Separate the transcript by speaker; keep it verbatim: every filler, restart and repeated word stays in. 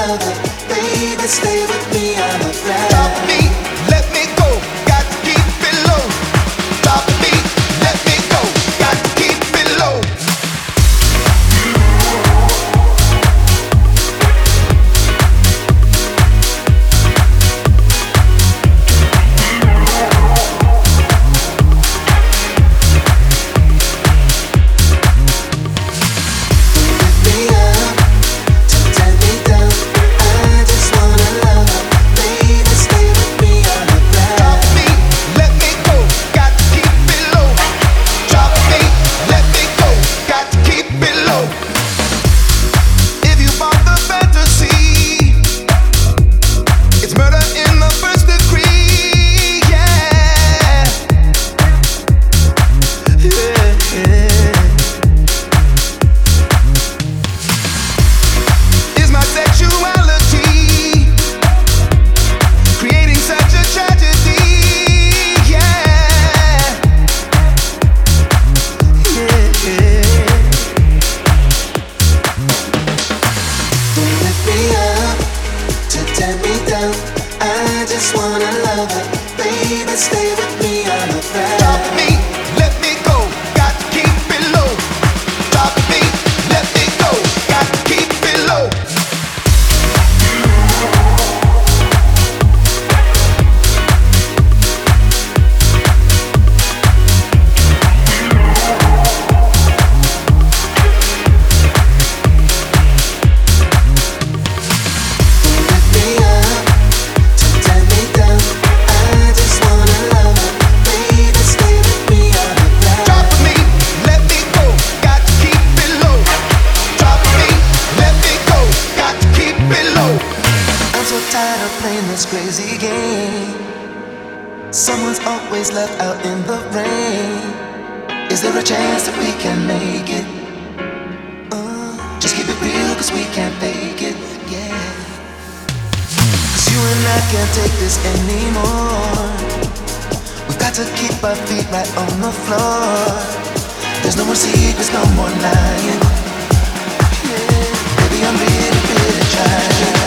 Speaker 1: lover. Baby, stay with me, I'm afraid.
Speaker 2: Drop me, let me go, got to keep it low. Drop me, let me go, got to keep it low.
Speaker 1: I just wanna love her. Baby, stay with me, I'm afraid.
Speaker 2: Drop me, let me go, got to keep it low. Drop me, let me go, got to keep it low.
Speaker 1: Tired of playing this crazy game. Someone's always left out in the rain. Is there a chance that we can make it? Uh, just keep it real, cause we can't fake it, yeah. Cause you and I can't take this anymore. We've got to keep our feet right on the floor. There's no more secrets, no more lying, yeah. Baby, I'm really, really trying.